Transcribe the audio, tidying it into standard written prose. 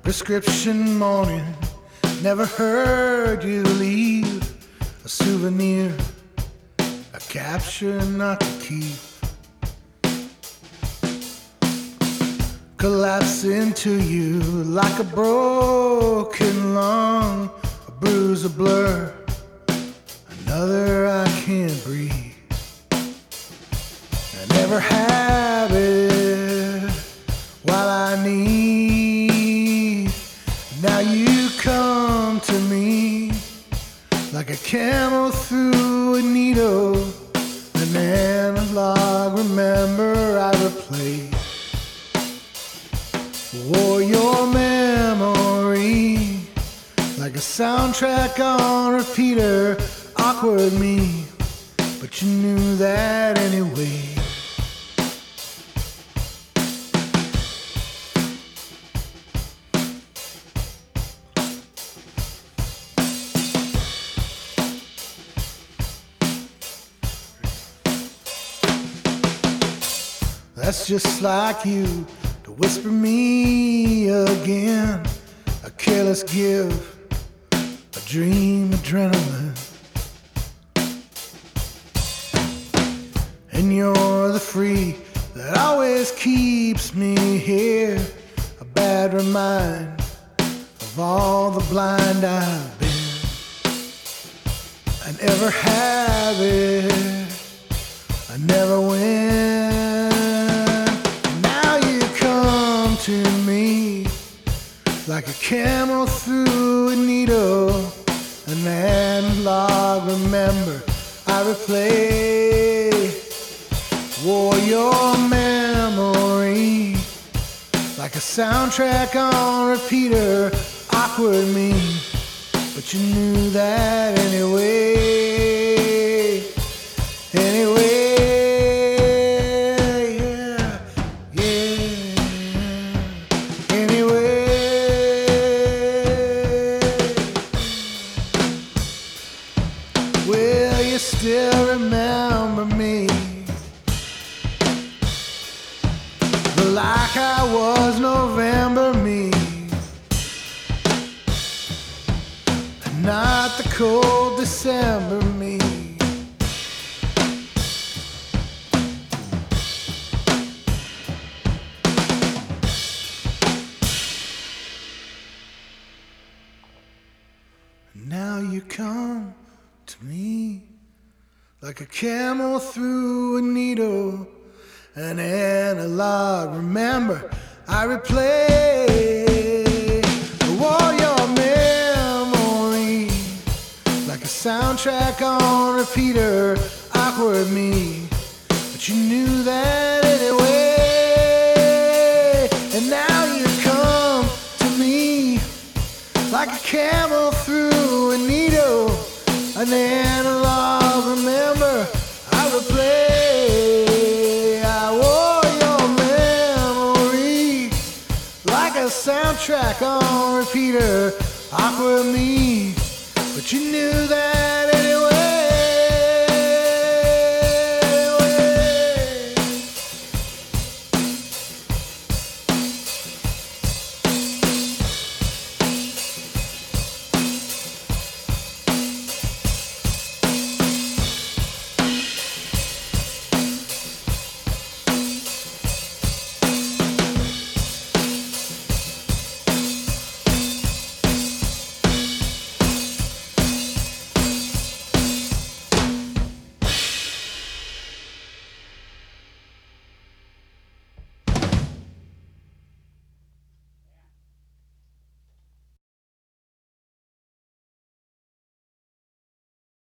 prescription morning. Never heard you leave a souvenir, a capture not to keep. Collapse into you like a broken lung, a bruise, a blur, another I can't breathe. I never have it while I need. Now you come to me like a camel through a needle, an analog remember I replay. Wore your memory like a soundtrack on repeater. Awkward me, but you knew that anyway. That's just like you to whisper me again, a careless give, a dream adrenaline. And you're the free that always keeps me here, a bad reminder of all the blind I've been. I never have it, I never win. To me like a camel through a needle, an analog remember I replay. Wore your memory like a soundtrack on repeater. Awkward me, but you knew that anyway. Anyway. Will you still remember me? Like I was November me, and not the cold December me. Now you come to me like a camel through a needle, an analog remember I replay. Wore your memory like a soundtrack on repeater. Awkward me, but you knew that anyway. And now you come to me like a camel through a needle, an analog remember I replay. I wore your memory like a soundtrack on repeater. Awkward me, but you knew that